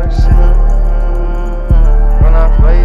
When I play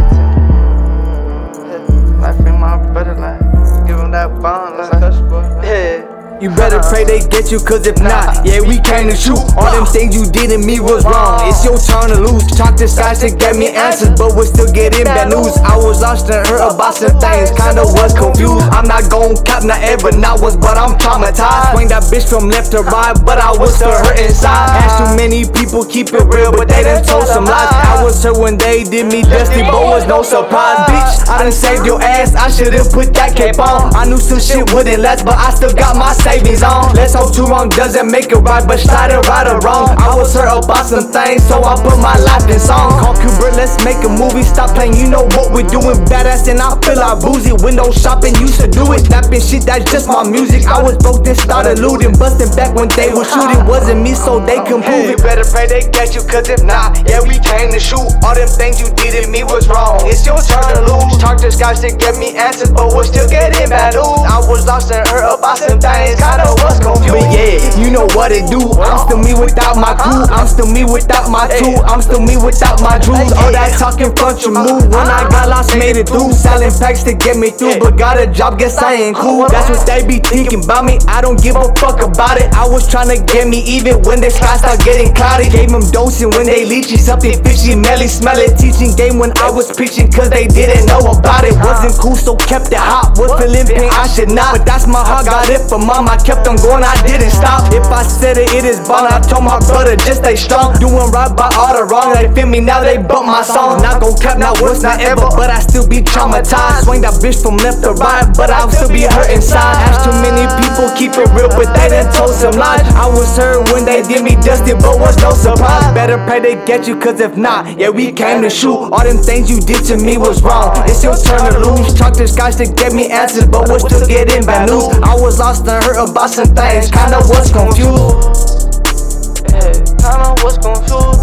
it, life ain't my better life. Give him that bond, like yeah. You better pray they get you, cause if not, yeah, we came to shoot. All them things you did in me was wrong. It's your turn to lose. Talk to skies to get me answers, but we're still getting bad news. I was lost and hurt about some things, kinda was confused. I'm not gon' cap, not ever, not once, but I'm traumatized. Swing that bitch from left to right, but I was still hurt inside. Asked too many people, keep it real, but they done told some lies. I was hurt when they did me dusty, but was no surprise. Bitch, I done saved your ass, I should've put that cape on. I knew some shit wouldn't last, but I still got my savings on. Let's hope too wrong doesn't make it right, but slide it right or wrong. I was hurt about some things, so I put my life in song. Call Kubrick, let's make a movie. Stop playing, you know what we're doing. Badass and I feel like boozy. Window shopping, used to do it. Snapping shit, that's just my music. I was broke, then started looting. Busting back when they were shooting. Wasn't me, so they can prove it. You better pray they get you, cause if not, yeah, we came to shoot. All them things you did in me was wrong. It's your turn to lose. Talk to skies to get me answers, but we're still getting bad news. I was lost and hurt about some things, kinda was confused. But yeah, you know what it do. I'm still me without my crew. I'm still me without my tool. I'm still me without my jewels. All that talking front your move. When I got lost, made it through. Selling packs to get me through, but got a job, guess I ain't cool. That's what they be thinking about me. I don't give a fuck about it. I was trying to get me even when the sky start getting cloudy. Gave them dosing when they leeching something fishy, melly, smell it. Teaching game when I was preaching, cause they didn't know about it. Wasn't cool, so kept it hot. Was feeling pain, I should not. But that's my heart, got it for mom. I kept on going, I didn't stop. If I said it, it is bond. I told my brother just stay strong. Doing right by all the wrong. They feel me now, they bump my songs. Not gon' cap, not once, not ever, but I still be traumatized. Swing that bitch from left to right, but I'll still be hurt inside. Asked too many people, keep it real, but they done told some lies. I was hurt when they did me dusty, but was no surprise. Better pray they get you, cause if not, yeah, we came to shoot. All them things you did to me was wrong. It's your turn to lose. Talk to skies to get me answers, but we're still getting bad news. I was lost and hurt about some things, kinda was confused. Kinda was confused.